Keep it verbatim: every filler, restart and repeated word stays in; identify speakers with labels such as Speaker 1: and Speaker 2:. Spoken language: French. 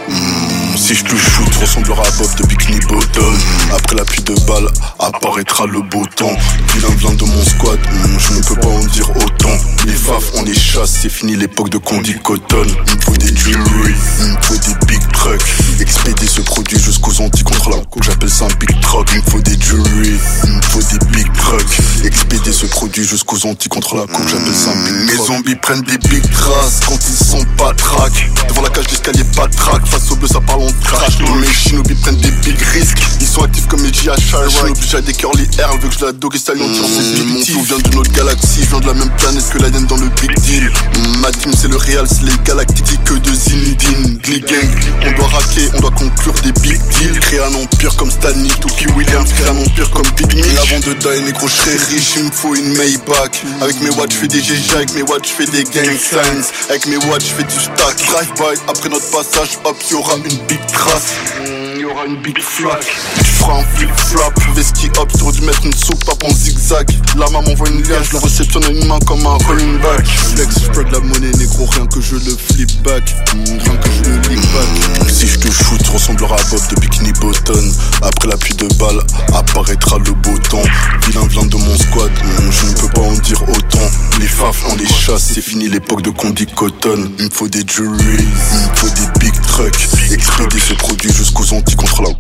Speaker 1: Mmh, si je te shoot, ressemblera à Bob de Bikini Bottom. Après la pluie de balles, apparaîtra le beau temps. Vilain vient de mon squad, mmh, je ne peux pas en dire autant. Les faf, on les chasse, c'est fini l'époque de Condi Cotton. Il me faut des jewelry, il me faut des big trucks. Expédier ce produit jusqu'aux Antilles contre la coke, j'appelle ça un big truck. Il me faut des jewelry, il me faut des big trucks. Expédier ce produit jusqu'aux Antilles contre la coke, j'appelle ça un big truck. Mes zombies prennent des big traces quand ils sont pas track. Devant la cage d'escalier, pas de track. Face au bleu, ça parle en trash. Mes shinobi prennent des big risques. Ils sont actifs comme les G H R. Shinobi, j'ai des curly hair. Veut que je la dogue et stallion tire ses big teeth. Mon flow vient d'une autre galaxie. Je viens de la même planète que l'Alien dans le big deal. Ma team, c'est le réel, c'est les galactiques que de Zinedine. Glee gang, on doit raquer, on doit conclure des big deals. Créer un empire comme Stanley, Toki Williams. Créer un empire comme Big Mitch. Avant de die, négro, je serai riche. Il me faut une Maybach. Avec mes watts, je fais des G G. Avec mes watts, je fais des gang signs. Avec mes watts, je fais du stack. Drive-by, après notre passage, hop, y'aura une big trace. Y'aura une big flaque. Tu feras un flip-flop. Veski hop, j'aurais dû mettre une soupe up en zigzag. La maman m'envoie une liasse, je le réceptionne à une main comme un running back. Flex, je de la monnaie, négro, rien que je le flip back. Rien que je le lick back. Si je te shoot, tu ressembleras à Bob de Bikini Bottom. Après la pluie de balles, apparaîtra le beau temps. Vilain vient de mon squad, je ne peux pas en dire autant. Les faf, on les chasse, c'est fini l'époque de Condi Cotton. Il me faut des jewelry, il me faut des big trucks. Expédier ce produit jusqu'aux Antilles contre la